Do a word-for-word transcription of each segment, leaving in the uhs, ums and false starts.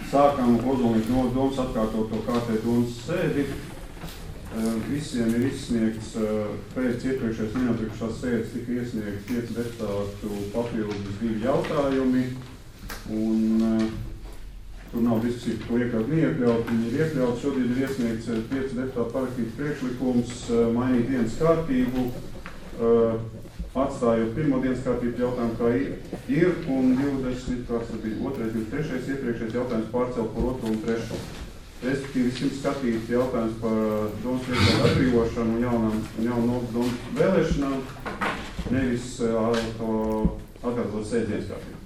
Sākam Ozolnieku novada domas atkārtoto kārtējo domas sēdi. Visiem ir izsniegts pēc iepriekšējās neatlikušās sēdes tika iesniegts pieci deputātu papildus divi jautājumi. Un tur nav diskusija, ko iekļaut, neiekļaut. Viņi ir iekļaut. Šodien ir iesniegts pieci deputātu parakstīts priekšlikums mainīt dienas kārtību, atstājot pirmo dienas kārtību jautājumu, kā ir, un divdesmit, kāds tas bija, otrais, divdesmit trešais iepriekšējais jautājums pārcelt par otro un trešo. Respektīvi, simt skatīt jautājums par domas priekšsēdētāju atbrīvošanu un jaunām, jaunu domas vēlēšanām, nevis atkārtot sēdes dienas kārtību.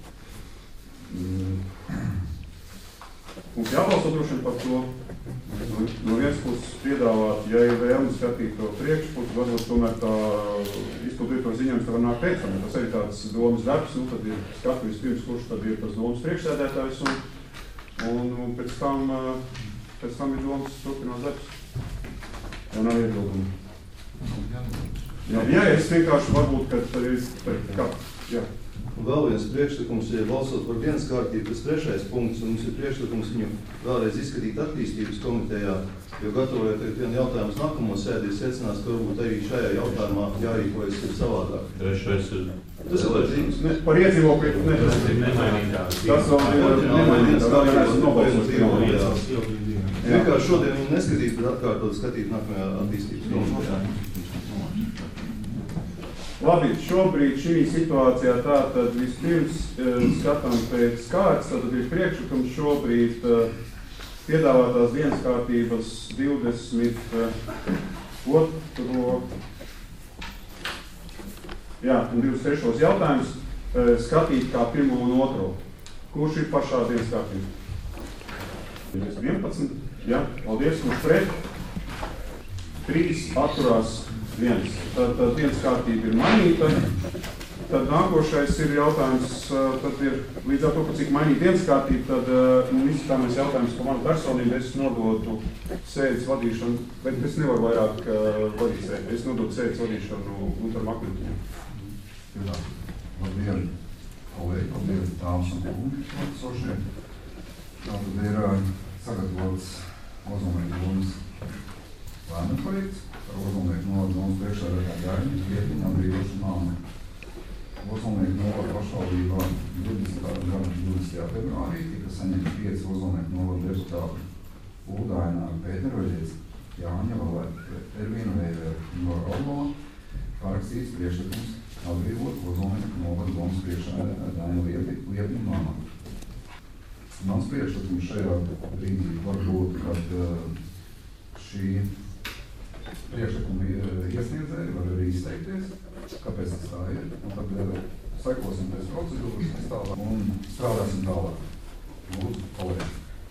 Mm. Mums jābalso droši vien par to. No, no vienas puses piedāvāt, ja ir vēlme skatīt to priekšpusi, varbūt tomēr tā izpildīt to ziņojums, tā var nākt pēc tam. Tas arī tāds domas darbs, nu tad ir skatu vispirms, kurš tad ir tas domas priekšsēdētājs un, un, un pēc tam, pēc tam ir domas turpinās darbs. Ja nav iebildumi. Jā, jā, es vienkārši varbūt, ka tad ir kā, jā. Un vēl viens priekšlikums, ja balsot par dienas kārtību, tas trešais punkts, un mums ir priekšlikums viņu vēlreiz izskatīt attīstības komitejā, jo gatavojot tagad vienu jautājumus nākamo sēdi, ir secinās, ka varbūt arī šajā jautājumā jārīkojas ir savādāk. Trešais ir... Tas ir vajadzīgs. Ne, par iedzīvokļu, ne, tas ir nemainīgās. Tas vēl ir nemainīgās, tā ir esmu nobalsot. Vienkārši šodien viņi neskatīs, bet atkārtot skatīt nākamajā attīstības komitejā. Labi, šobrīd šī situācijā tātad vispirms e, skatām pēc kārtas, tātad ir priekšlikums šobrīd e, piedāvātās dienas kārtības divdesmit otro jā, un divdesmit trešos jautājums e, skatīt kā pirmo un otro. Kurš ir pašā dienas kārtība? vienpadsmit, jā, paldies, kurš pret? trīs atturās. Viens. Tad, tad dienas kārtība ir mainīta. Tad nākošais ir jautājums, tad ir līdz ar to, ka cik mainīta dienas kārtība, tad nu, izskatāmies jautājums par manu personību, es nodotu sēdes vadīšanu, bet es nevaru vairāk uh, vadīt sēdi. Es nodotu sēdes vadīšanu Guntaram Akmentiņam. Labdien, kolēģi, labdien, dāmas un kungi, klātesošie. Tātad ir uh, sagatavots Ozolnieku domas lēmuma projekts. Ozolnieku novada domas priekšsēdētāja Gaiņa Viepiņa atbrīvošanu Māni. Ozolnieku novada pašvaldībā divdesmitā gada divdesmitajā februārī tika saņemti pieci Ozolnieku novada deputāti Uldainā Pēteroļiec, Jāņa Valēta, Ervīna Veivera, Nora Obola, parakstīts priekšlikums atbrīvot Ozolnieku novada domas priekšsēdētāja Gaiņa Viepiņa Māni. Mans priekšlikums šajā brīdī var būt, kad šī priekšlikumi iesniedzēji var arī izteikties, kāpēc tas tā ir, un tad sekosim pēc procedūras tālāk un strādāsim tālāk. Lūdzu, kolēģi.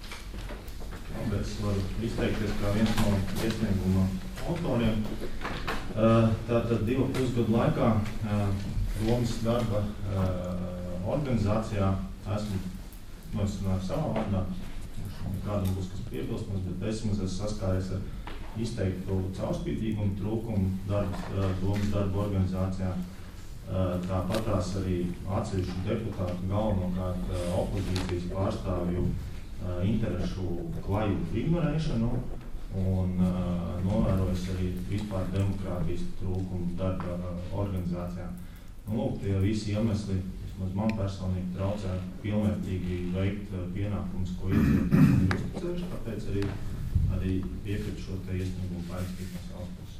Es varu izteikties kā viens no iesnieguma autoriem. Tātad divu pusgadu laikā domas darba organizācijā esmu nosinājis savā vārdā. Kādam būs kas piebilstams, bet es esmu saskāries ar izteiktu caurspīdīgumu trūkumu darbs, domas darba organizācijā. Tāpatās arī atsevišķu deputātu galvenokārt opozīcijas pārstāvju interešu klaju ignorēšanu un novērojas arī vispār demokrātijas trūkumu darba organizācijā. Nu, lūk, tie visi iemesli, vismaz man personīgi traucē pilnvērtīgi veikt pienākumus, ko iedzīvotājiem ir uzticējuši, tāpēc arī arī piekrīt šo te iesniegumu parakstīt no savas puses.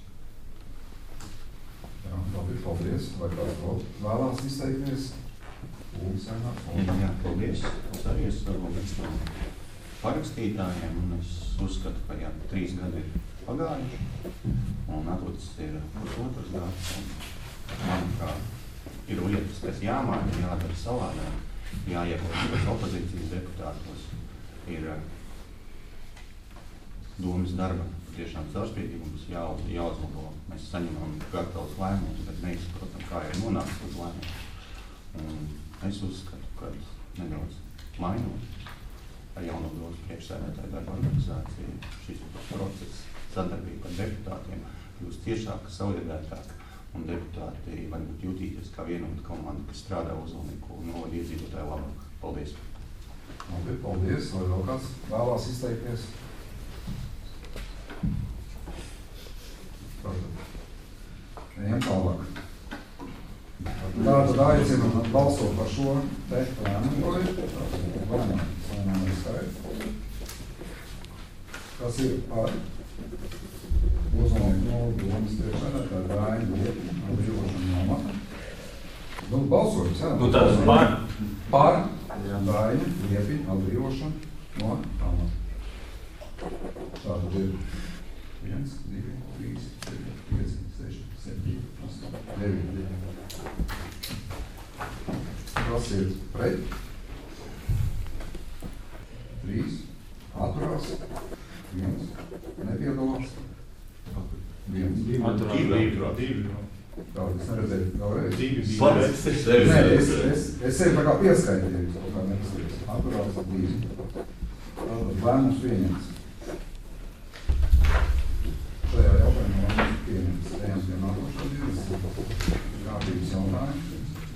Jā, labi, paldies. Vai kāds vēl vēlās izteikties? Lūdzu, Sēnāk. Jā, paldies. Es arī esmu viens no parakstītājiem, un es uzskatu, ka jā, trīs gadi ir pagājuši, un atlicis ir pusotras gads, un man kā ir lietas, kas jāmaina, jādara savādāk, jāieklausās opozīcijas deputātos, ir domas darba tiešām caurspīdīgums jā, jāuzlabo. Mēs saņemam gatavus lēmumus, bet neizprotam, kā ir nonākt uz lēmumu. Un es uzskatu, ka nedaudz mainot ar jauno domas priekšsēdētāju darba organizāciju, šis process sadarbība ar deputātiem kļūst tiešāk, saliedētāk, un deputāti varbūt jutīties kā vienota komanda, kas strādā Ozolnieku novada iedzīvotāju labāk. Paldies! Labi, paldies. Vai vēl kāds vēlās izteikties? Ejam tālāk. Tātad aicinu balsot par šo te lēmumu projektu. Lēmumu ir skaidrs. Kas ir par Ozolnieku novads domas priekšsēdētāju Dainu Liepu atbrīvošanu no amata? Nu, balsojums, jā. Nu, tātad par. Par Dainu Liepi atbrīvošanu no amata. Tātad ir viens, divi, trīs, četri, pieci, seši, septiņi, astoņi, deviņi. Kas ir pret? Trīs. Atturās. Viens. Nepiedalās. Viens. Atturās vēl divi. Tā, es neredzēju vēlreiz. Divi bija. Pats sevi. Nē, es, es, es sevi tā kā pieskaitīju, kaut kā nepaskatījos. Atturās divi. Tātad lēmums pieņemts. Šajā jautājumā lēmums pieņemts. Ejam pie nākošā dienas. Kārtības jautājums.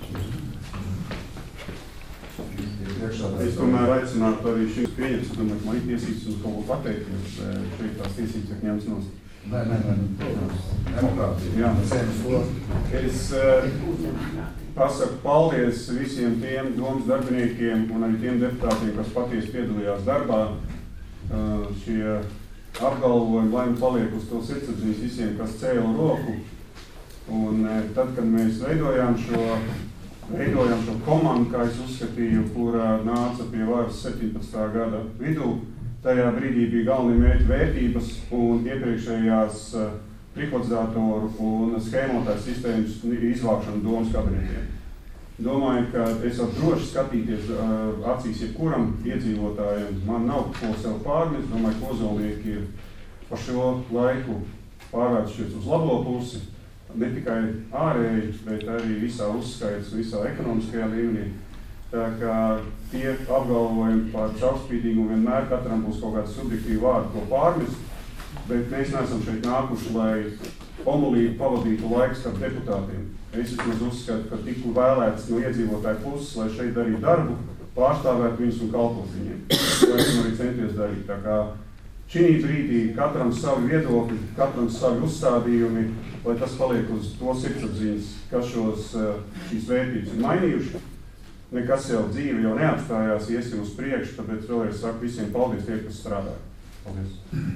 Es tomēr aicinātu arī šīs pieņems, es domāju, ka man ir tiesības un kaut ko pateikt, jo šeit tās tiesības ir ņemts nost. Nē, nē, nē, protams, demokrātija. Jā, mēs ejam uz to. Es uh, pasaku paldies visiem tiem domas darbiniekiem un arī tiem deputātiem, kas patiesi piedalījās darbā. Uh, šie apgalvojumi, lai nu paliek uz to sirdsapziņas visiem, kas cēla roku. Un uh, tad, kad mēs veidojām šo Veidojām šo komandu, kā es uzskatīju, kurā nāca pie varas septiņpadsmitā gada vidū. Tajā brīdī bija galvenie mērķi vērtības un iepriekšējās uh, privatizatoru un schēmotāju sistēmas izvākšanu domas kabinetiem. Domāju, ka es varu droši skatīties uh, acīs jebkuram iedzīvotājiem. Man nav ko sev pārmest. Domāju, ka Ozolnieki ir pa šo laiku pārvērtušies uz labo pusi. Ne tikai ārēji, bet arī visā uzskaits, visā ekonomiskajā līmenī. Tā kā tie apgalvojumi par caurspīdīgumu vienmēr katram būs kaut kāds subjektīvi vārdi, ko pārmest, bet mēs neesam šeit nākuši, lai omulīgi pavadītu laiku starp deputātiem. Es vismaz uzskatu, ka tiku vēlēts no iedzīvotāju puses, lai šeit darītu darbu, pārstāvētu viņus un kalpot viņiem. To esam arī centies darīt. Tā kā šī brīdī katram savi viedokļi, katram savi uzstādījumi, lai tas paliek uz to sirdsapziņas, kas šos, šīs vērtības ir mainījuši. Nekas jau dzīve jau neapstājās, iesim uz priekšu, tāpēc vēlreiz saku visiem paldies tie, kas strādāja. Paldies.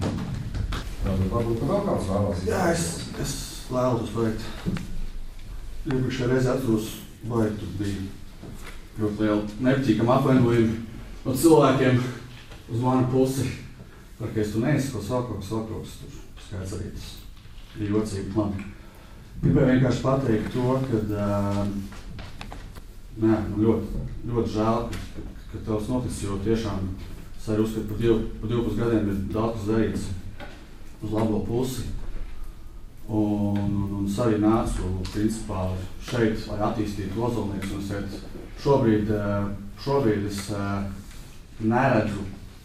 Varbūt vēl kāds vēlās. Jā, es, es vēlos veikt. Iepriekšējā reizē atceros, vai tur bija ļoti liela nepatīkama apvainojuma no cilvēkiem uz manu pusi, par ka es tu neesi, ko sākos, sākos, tur skaidrs arī tas bija jocīgi man. Gribēju vienkārši pateikt to, ka uh, nē, man ļoti, ļoti žēl, ka, ka tavs noticis, jo tiešām es arī uzskatu, par divu, par divpus gadiem ir daudz darīts uz labo pusi. Un, un, un es arī nācu, principā, šeit, lai attīstītu Ozolniekus, un es teicu, šobrīd, šobrīd es neredzu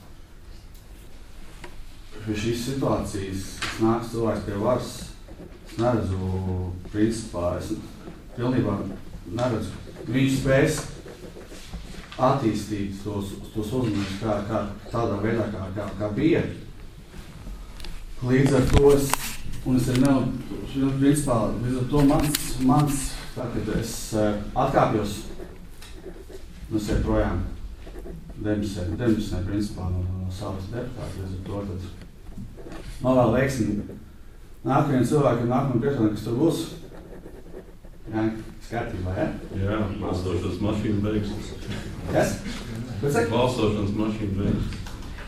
pie šīs situācijas, es nāku cilvēks pie varas, es neredzu, principā, es pilnībā neredzu viņu spējas attīstīt tos, tos Ozolniekus kā, kā tādā veidā, kā, kā, kā bija. Līdz ar to es, un es arī nav, principā, līdz ar to mans, mans tā, kad es uh, atkāpjos, un es eju projām demisē, demisē, principā, no, no savas deputāta, līdz ar to, tad novēl veiksmi nākamajiem cilvēkiem, nākamajiem priekšsēdētājiem, kas tur būs. Jā, skatībā, ja? Jā, balsošanas mašīna beigsies. Kas? Ko saka? Balsošanas mašīna beigsies.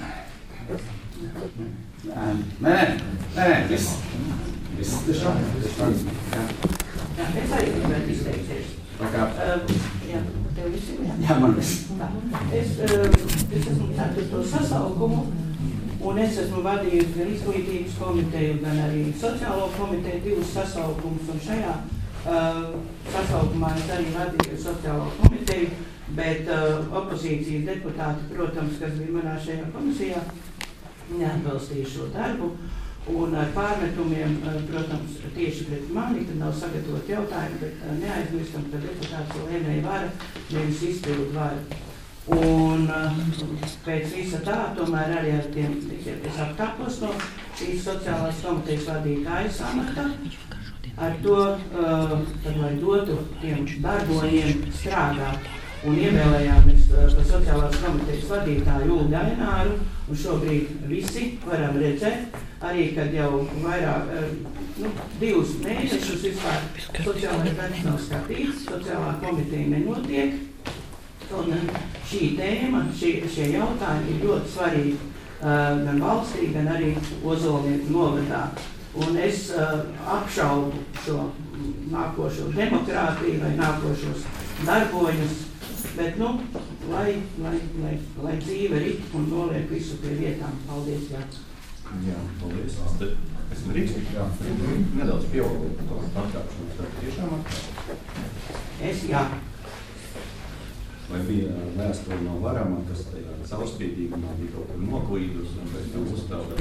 Nē, nē, nē, viss, viss, tiešām, tiešām, jā. Jā, es arī gribētu izteikties. Tā kā? Uh, jā, tev visiem, jā? Jā, man viss. Tā. Es, uh, es esmu ceturto sasaukumu, un es esmu vadījusi gan izglītības komiteju, gan arī sociālo komiteju divus sasaukumus, un šajā uh, sasaukumā es arī vadīju sociālo komiteju, bet uh, opozīcijas deputāti, protams, kas bija manā šajā komisijā, neatbalstīja šo darbu, un ar pārmetumiem, protams, tieši pret mani, kad nav sagatavot jautājumu, bet neaizmirstam, ka deputāts lēmēja vara, nevis izpildu vara. Un pēc visa tā, tomēr arī ar tiem, es atkāpos no šīs sociālās komitejas vadītājas amata, ar to, tad, lai dotu tiem darboņiem strādāt. Un ievēlējāmies par sociālās komitejas vadītāju Uldi Aināru, un šobrīd visi varam redzēt, arī, kad jau vairāk, nu, divus mēnešus vispār sociālais darbs nav skatīts, sociālā komiteja nenotiek. Un šī tēma, šie, šie jautājumi ir ļoti svarīgi uh, gan valstī, gan arī Ozolnieku novadā. Un es uh, apšaubu šo nākošo demokrātiju vai nākošos darboņus, bet, nu, lai, lai, lai, lai dzīve rit un noliek visu pie vietām. Paldies, jā. Jā, paldies. Es drīkstu, jā, nedaudz pievalot to atkāpšanos. Tiešām atkāpšanos? Es, jā. Vai bija vēsturi no Varama, kas tajā caurspīdīgumā bija kaut kur noklīdus un pēc tam uzstāvēt?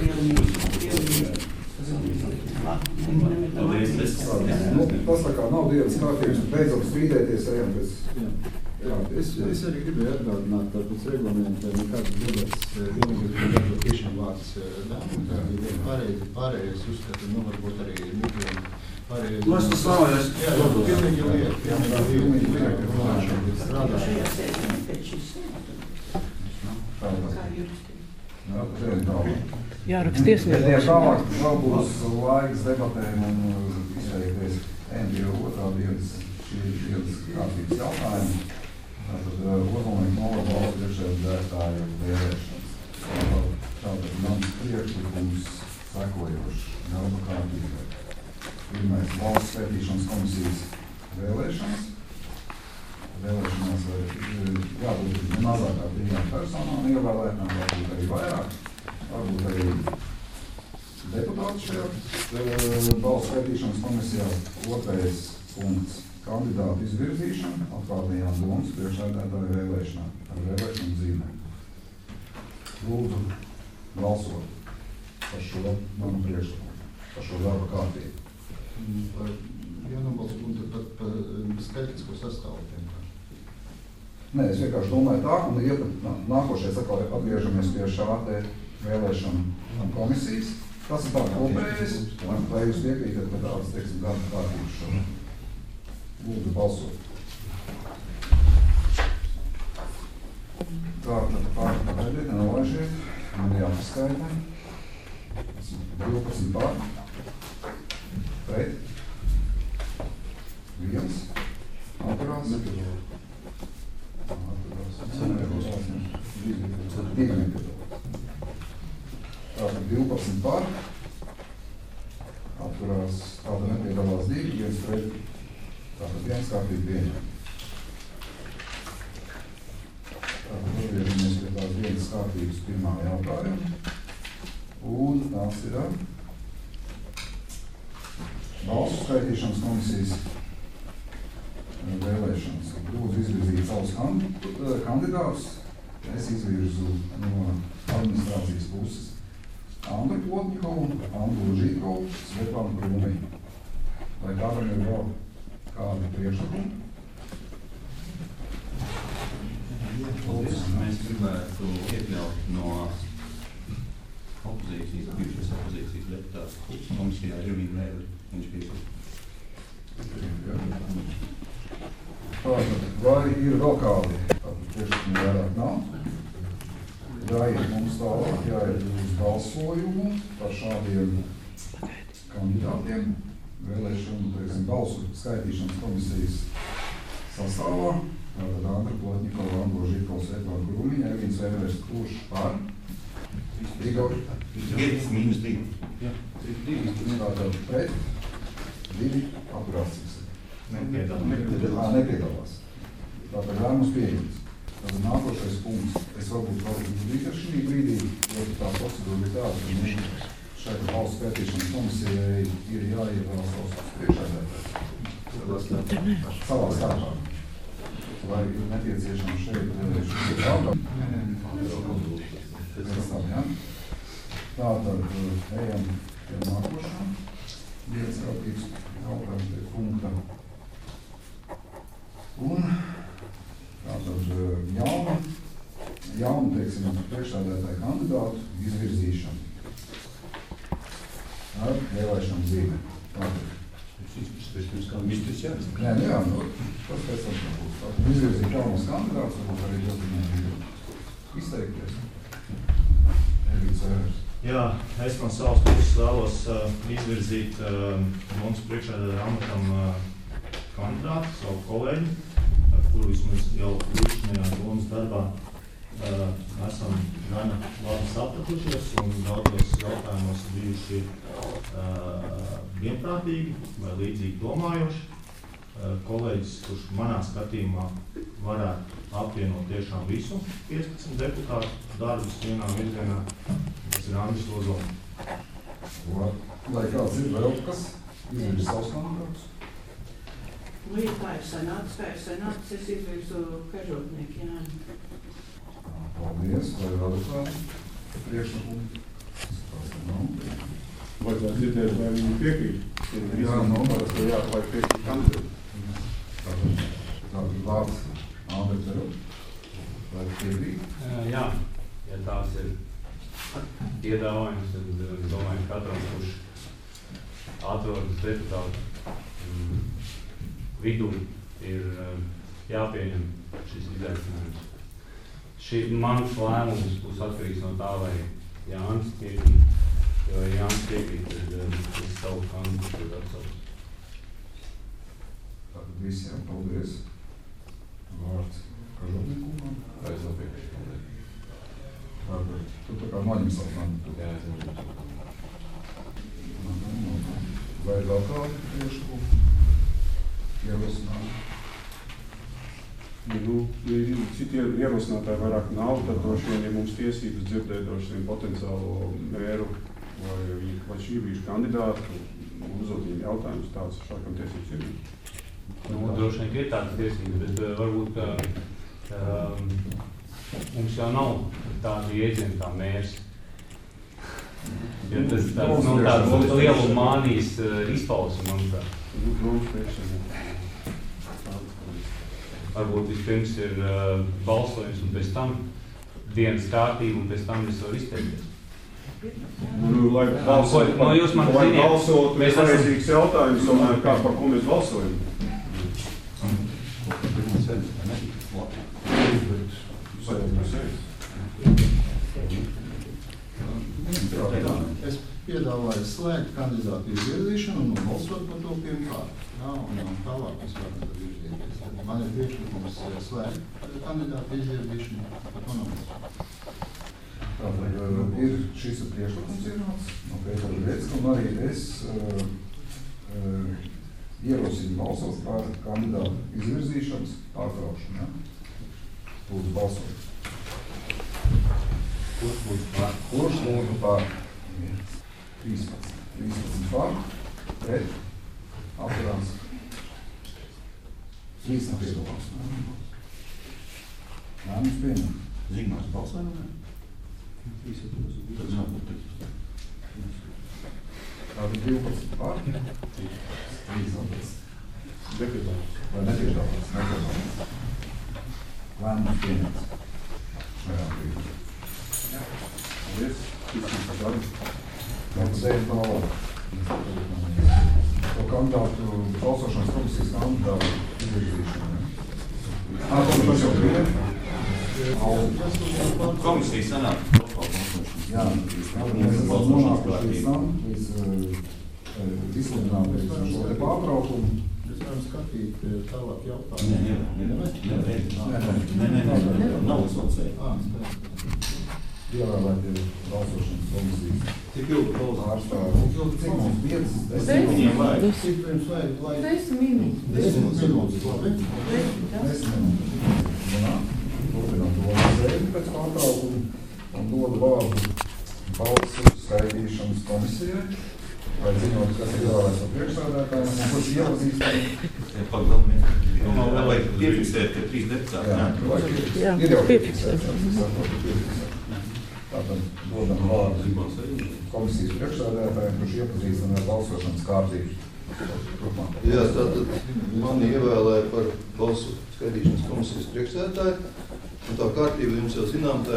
Tas tā kā nav dienas kārtības, beidzam strīdēties, ejam pēc... Jā, es, es arī gribēju atgādināt par pēc reglamentiem, nekāds debats, vienīgi tiešām vārds dāmu, tā bija pārējais, pārējais uzskata, nu varbūt arī mitiem pārējais. Mēs tas slavējās. Jā, jā, pilnīgi lieta, pilnīgi lieta, runāšana, strādāšana. Jārakst iesniegt. Ja tālāk vēl būs laiks debatēm un izteikties ejam pie otrā dienas, šī dienas kārtības jautājumi. Tātad Ozolnieku novada valsts priekšsēdētāja vēlēšanas. Tātad mans priekšlikums sekojošs darba kārtībai. Pirmais valsts pētīšanas komisijas vēlēšanas. Vēlēšanās var jābūt mazāk kā trijām personām ievēlētām, varbūt arī vairāk, varbūt arī deputāti šajā valsts pētīšanas komisijā. Otrais punkts. Kandidātu izvirzīšana atklātajām domas priekšsēdētāju vēlēšanām ar vēlēšanu zīmēm. Lūdzu balsot par šo manu priekšlikumu, par šo darba kārtību. Par jānobalso un pat par skaitlisko sastāvu. Nē, es vienkārši domāju tā, un ja nākošais atkal atgriežamies pie šā te vēlēšanu komisijas. Tas ir tā kopējais, vai jūs piekrītat, ka tāds, teiksim, darba kārtības šo. Lūdzu balsot. Tā, tad pārpagaidiet, nelaižiet. Man jāpaskaidē. divpadsmit pār. Pret. Viens. Atturās. Atturās. Divi nepiedalās. Tātad divpadsmit pār. Atturās. Tātad nepiedalās divi. Viens pret. Tātad viens kārtīgi pieņem. Tātad atgriežamies pie tās dienas kārtības pirmā jautājuma. Un tās ir balsu skaitīšanas komisijas vēlēšanas. Lūdzu izvirzīt savus kandidātus. Es izvirzu no administrācijas puses Andru Plotņikovu, Andru Žīkovu, Svetlānu Krūmiņu. Vai kādam ir vēl kādi priekšlikumi? Mēs gribētu iekļaut no opozīcijas, bijušas opozīcijas deputāts komisijā Irvīnu Vēli. Viņš bija. Tātad, vai ir vēl kādi? Tātad priekšlikumi vairāk nav. Jāiet mums tālāk, jāiet uz balsojumu par šādiem kandidātiem. Vēlēšanu, teiksim, balsu skaitīšanas komisijas sastāvā. Tātad Andra Plotņikova, Andro Žīkovs, Svetlāna Krūmiņa, Evīns Vēlērs, kurš par? Igor? Viens mīnus divi. Jā. Tātad pret? Divi atturās. Nepiedalās. Nepiedalās. Tātad lēmums pieņemts. Tātad nākošais punkts. Es varbūt varbūt bija šī brīdī, jo tā procedūra ir tāda, ka mēs šeit valsts pētīšanas komisijai ir jāievēl savs priekšsēdētājs. Savā starpā. Vai ir nepieciešams šeit šis jautājums? Pēc tam, ja? Tātad ejam pie nākošā dienas kārtības jautājuma pie punkta. Un tātad jauna priekšsēdētāja kandidātu izvirzīšanu ar vēlēšanu zīmē. Nē, nu jā, nu, tas pēc tam būs. Tātad izvirzīt jaunos kandidātus, varbūt arī ļoti izteikties. Evīts Vērers. Jā, es no savas puses vēlos uh, izvirzīt uh, mums priekšsēdētāja amatam uh, kandidātu, savu kolēģi, ar kuru vismaz jau līdzinājā domas darbā uh, esam gana labi sapratušies un daudzos jautājumos bijuši uh, vienprātīgi vai līdzīgi domājoši. Uh, kolēģis, kurš manā skatījumā varētu apvienot tiešām visu piecpadsmit deputātu darbus vienā virzienā, tas ir Andris Ozols. Lai kāds ir vēl kas, izvirzi savus kandidātus? Nu, ja tā ir senāts, kā ir senāts, es izvirzu Kažotnieku Jāni. Paldies, vai vēl kādi priekšlikumi? Vajadzētu dzirdēt, vai viņi piekrīt. Jā, nu, tas ir jā, vai piekrīt kandidātu. Tātad, tātad vārds Andri Ceru. Vai piekrīt? Jā, ja tās ir piedāvājums, tad es domāju, ka katram, kurš atrodas deputātu um, vidū, ir um, jāpieņem šis izaicinājums. Šī mans lēmums būs atkarīgs no tā, vai Jānis piekrīt. Jo Jānis piekrīt, tad um, es savu kandidatūru atsaucu. Tātad visiem paldies. Vārds Kažotniekungam. Tā es vēl piekrītu. Tātad, tu tā kā noņem savu kandidatūru. Jā, es noņem. Vai vēl kādi priekšlikumi? Ierosinājumi? Ja, nu, ja citi ierosinātāji vairāk nav, tad droši vien, ja mums tiesības dzirdēt droši vien potenciālo mēru vai, vai šī brīža kandidātu, uzdot viņiem jautājumus tāds, šākam tiesības ir. Nu, droši vien ir tādas tiesības, bet uh, varbūt uh, um, mums jau nav tāda iedziena kā mērs. Jo tas tāds, nu, tāds lielu mānijas uh, izpausme, manuprāt. Mums priekšsēdē. Varbūt vispirms ir uh, balsojums un pēc tam dienas kārtība un pēc tam es varu izteikties. Nu, lai balsot, no, jūs man lai ziniet, balsot, mēs ir vajadzīgs jautājums, un kā par ko mēs balsojam. Es piedāvāju slēgt kandidātu izvirzīšanu un balsot par to pirmkārt. Jā, un, un tālāk mēs varam tad virzīties. Man ir priekšlikums slēgt kandidātu izvirzīšanu, par to nav. Tātad ir šis priekšlikums ienācis no Pētera Grecka, un arī es uh, uh, ierosinu balsot par kandidātu izvirzīšanas pārtraukšanu. Ja? Lūdzu balsot. Kurš lūdzu pār? Kurš lūdzu pār? trīspadsmit. trīspadsmit pār, pret, apturās. Trīs nav piedalās. Jā, mums pieņem. Zigmārs balsojumā? Tas nav būt Tātad divpadsmit pār, trīspadsmit. Deputāts. Vai nepiedalās? Nepiedalās. Lēmums pieņemts. Šajā brīdī. Paldies. Visam par darbu. Mēs ejam tālāk. To kandidātu balsošanas komisijas kandidātu izvirzīšanu. Ā, tas jau bija. Komisijas sanāk. Jā, mēs esam nonākuši līdz tam, līdz izsludināt pēc šo te pārtraukumu. Mēs varam skatīt tālāk Nē, jautājumu. nē, nē, nē, nē, nē, nē, nav uzvalcēja. Ievēlēt balsošanas komisijas. Cik ilgi klausās? Pārstāv. Cik mums piecas? Viņiem vajag. Cik pirms vajag, lai... Desmit minūtes. Desmit minūtes, labi? Desmit minūtes. Jā, turpinām to sēdi pēc pārtraukumu un dodu vārdu balsu skaitīšanas komisijai. Vai zinot, kas ir ievēlēts par priekšsēdētājiem un kurš iepazīstam? Pagaidām. Vai piefiksēt, ka trīs deputāti? Jā, Jā, ir jau piefiksēts. piefiksēts. Tātad dodam vārdu komisijas priekšsēdētājiem, kurš iepazīstam ar balsošanas kārtību. Jā, tātad mani ievēlēja par balsu skaitīšanas komisijas priekšsēdētāju. Un tā kārtība jums jau zinām, tā ir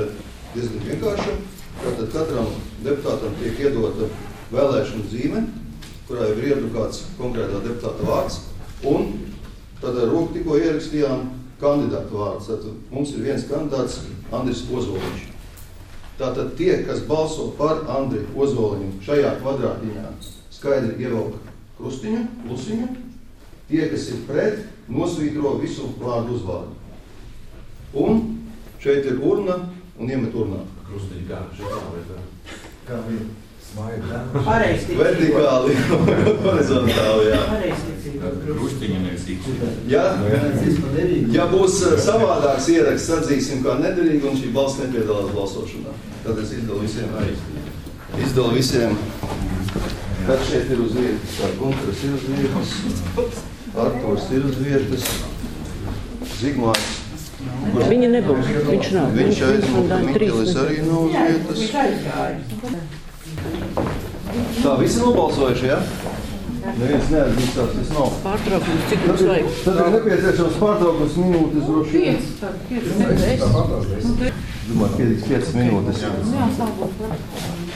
diezgan vienkārša. Tātad katram deputātam tiek iedota vēlēšanu zīme, kurā ir iedrukāts konkrētā deputāta vārds, un tad ar roku tikko ierakstījām kandidātu vārds. Tātad mums ir viens kandidāts, Andris Ozoliņš. Tātad tie, kas balso par Andri Ozoliņu šajā kvadrātiņā, skaidri ievelk krustiņu, plusiņu. Tie, kas ir pret, nosvītro visu vārdu uzvārdu. Un šeit ir urna un iemet urnā. Krustiņi kā? Šeit nav, vai tā? Kā bija? Pareizticība. Vertikāli, horizontāli, jā. Pareizticība. Krustiņa nevis īkšķi. Ja, ja būs savādāks ieraksts, atzīsim kā nederīgi, un šī balss nepiedalās balsošanā. Tad es izdalu visiem. Izdalu visiem. Kad šeit ir uz vietas, tā Gunteras ir uz vietas, Arturs ir uz vietas, Zigmārs. Viņa nebūs, viņš nav. Viņš aizmūka, Miķelis arī nav uz vietas. Viņš aizgāja. Tā, visi nobalsojuši, ja? Neviens neatzīstās, tas nav. Pārtraukums, cik mums vajag? Tad ir nepieciešams pārtraukums minūtes droši. Pieci, tad pieci, septiņi. Domāju, pietiks piecas minūtes. Jā, sākot.